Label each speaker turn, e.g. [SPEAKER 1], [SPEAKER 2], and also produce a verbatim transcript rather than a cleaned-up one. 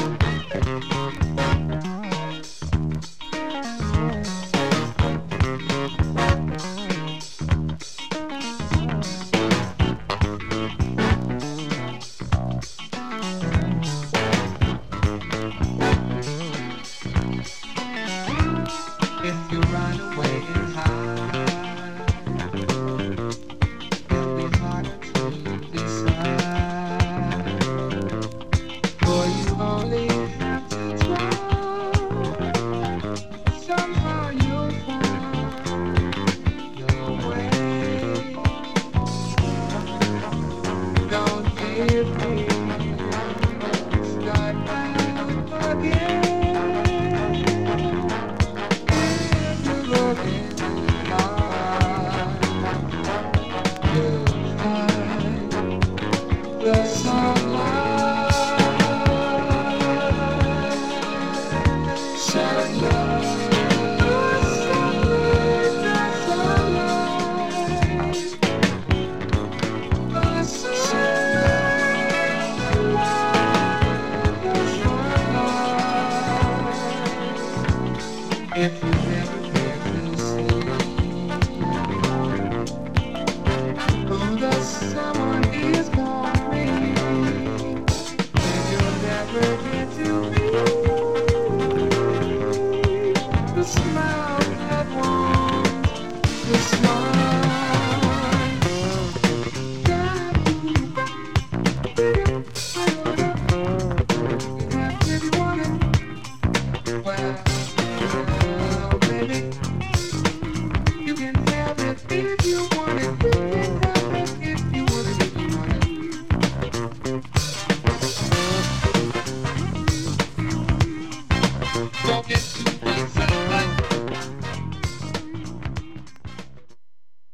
[SPEAKER 1] If you run away and hide, it'll be hard to decide. For you only have to try. Somehow you'll find your way. Don't give me. Start back again. The sunlight, sunlight, the sunlight, the sunlight, the sunlight. If you never get to see who the someone is gone. Forget to be the smile that wants the smile. If you want it, well, well, baby, you can have it if you want it. You can have it if you want it. If you want it. Don't get too